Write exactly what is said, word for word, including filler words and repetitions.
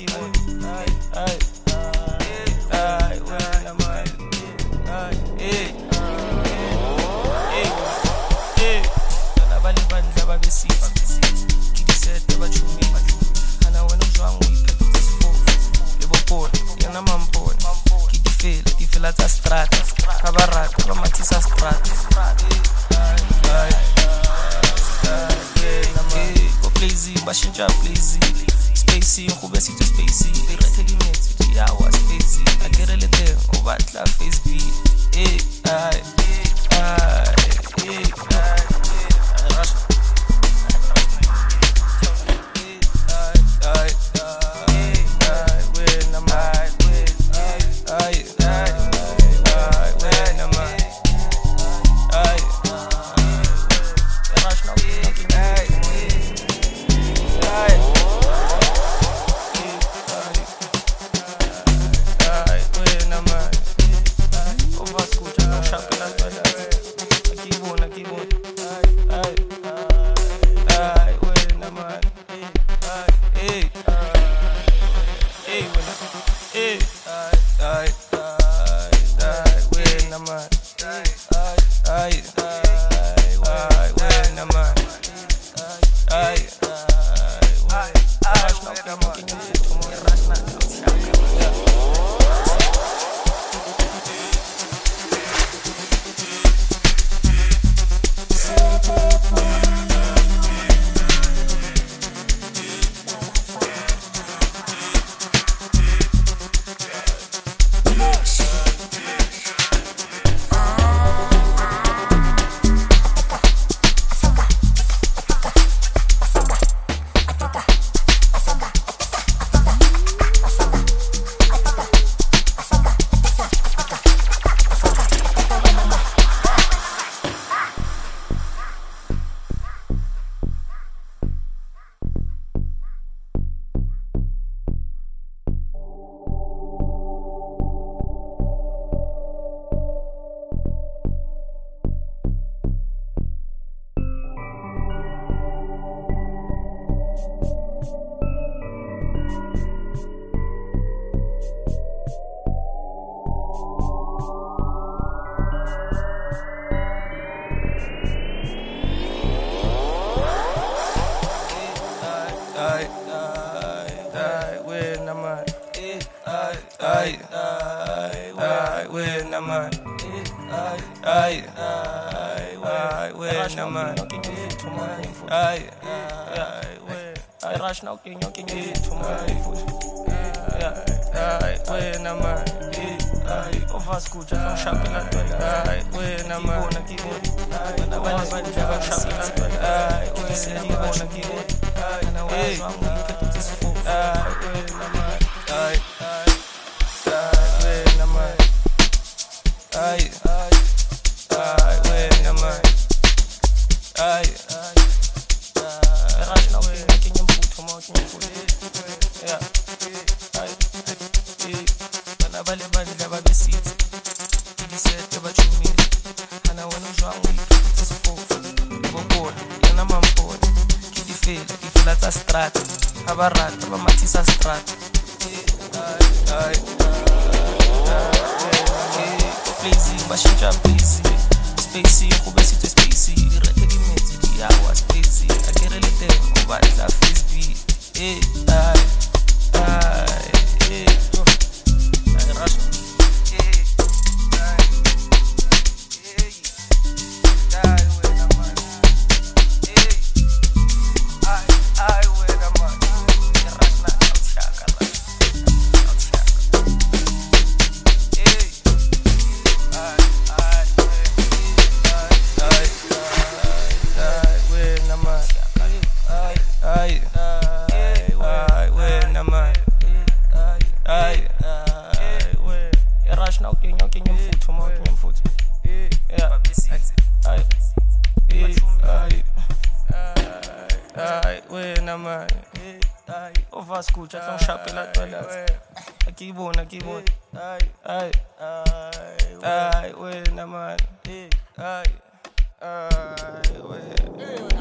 keyboard. Aye, aye, aye, wena man. Aye, hey, hey, hey. Nabali bandla babesithi, ngidisete bachumi. Kana wena uzwanga uyiphethe isifofu. Lebo pona, yana mampona. Ngidifela, difela tsa strata. Kabaraka, bamathisa strata. Aye, Blazy, bashintsha Blazy. Spacey, ngikube sithi Spacey. Iretheke imethi, yawa Spacey. Agerele there, obatla face B. Hey, ay, ay, hey, ay. Rational king, you can get to my foot. Aye, when I'm aye, over school, just from shopping at the aye, when I'm on a keyboard. When I went to the shopping at the aye, when you said you want a keyboard. And I was wrong, we put this foot. Aye, when I'm aye, aye, when I'm aye, aye, when I'm aye, rational king, I can put from out in food. Yeah, aye, when I bali bali never be seat. He said, never chew me. And I want to wrong with this food. Go board, and I'm on board. Kid the fail, the feel at a strat. Have a rat, have a matisa strat. Aye, aye, Blazy, bashintsha Blazy. Spacey, ngikube sithi Spacey. Iretheke imethi, yawa Spacey. Agerele there, obatla face B. Hey, aye, aye, hey, aye, rush. Hey, aye, hey, aye, when I'm on. Hey, aye, aye, when I'm on. Rush na, outshaka, outshaka. Hey, aye, aye, aye, aye, aye, when I'm on. Aye, aye, aye, when I'm on. Aye, aye, when. Rush now, king, you king, you foot, from out, king, foot. Yeah, aye, aye, aye, when I'm on. Over school, just from shopping at the a keyboard, a keyboard. Aye, aye, aye, when I'm on. Aye, aye, when.